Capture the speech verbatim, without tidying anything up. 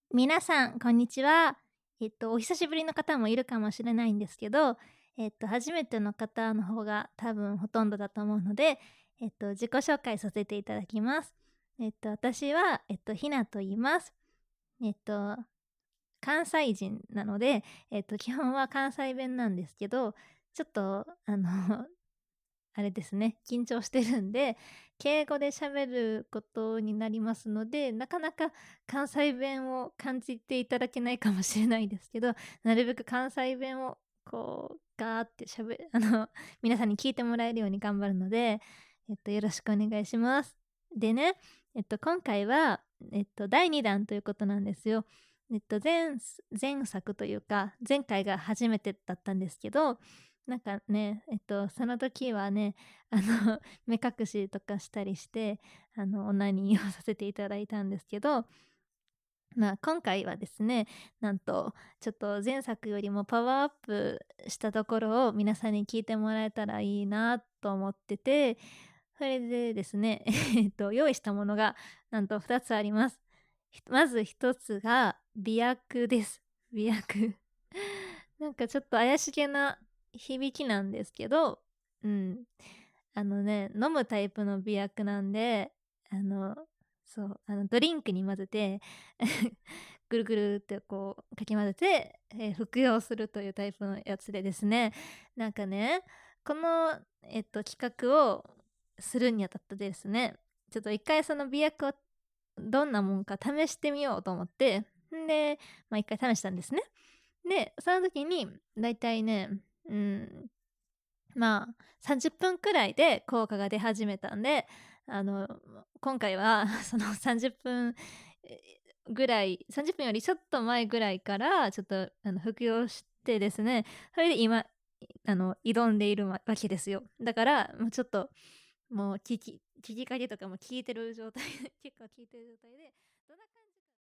皆さん、こんにちは。えっと、お久しぶりの方もいるかもしれないんですけど、えっと、初めての方の方が多分ほとんどだと思うので、えっと、自己紹介させていただきます。えっと、私は、えっと、ひなと言います。えっと、関西人なので、えっと、基本は関西弁なんですけど、ちょっと、あのあれですね、緊張してるんで、敬語で喋ることになりますので、なかなか関西弁を感じていただけないかもしれないですけど、なるべく関西弁をこう、ガーってしゃべあの、皆さんに聞いてもらえるように頑張るので、えっと、よろしくお願いします。でね、えっと、今回は、えっと、だいにだんということなんですよ。えっと、前す前作というか、前回が初めてだったんですけど、なんかね、えっと、その時はね、あの、目隠しとかしたりして、あの、オナニーをさせていただいたんですけど、まあ、今回はですね、なんと、ちょっと前作よりもパワーアップしたところを皆さんに聞いてもらえたらいいなと思ってて、それでですね、えっと、用意したものがなんとふたつあります。ひまずひとつが媚薬です。媚薬。なんかちょっと怪しげな響きなんですけど、うん。あのね、飲むタイプの媚薬なんで、あの、そう、あの、ドリンクに混ぜてぐるぐるってこうかき混ぜて、え、服用するというタイプのやつでですね、なんかね、この、えっと、企画をするにあたってですね、ちょっと一回その媚薬をどんなもんか試してみようと思って、んで、ま、一回試したんですね。で、その時にだいたいね、うん、まあ、さんじゅっぷんくらいで効果が出始めたんで、あの、今回はそのさんじゅっぷん、え、ぐらい、さんじゅっぷんよりちょっと前ぐらいから、ちょっとあの、服用してですね、それで今、いあの、挑んでいるわわけですよ。だから、もうちょっと、もう聞き聞きかけとかも聞いてる状態で結構聞いてる状態で、どんな感じ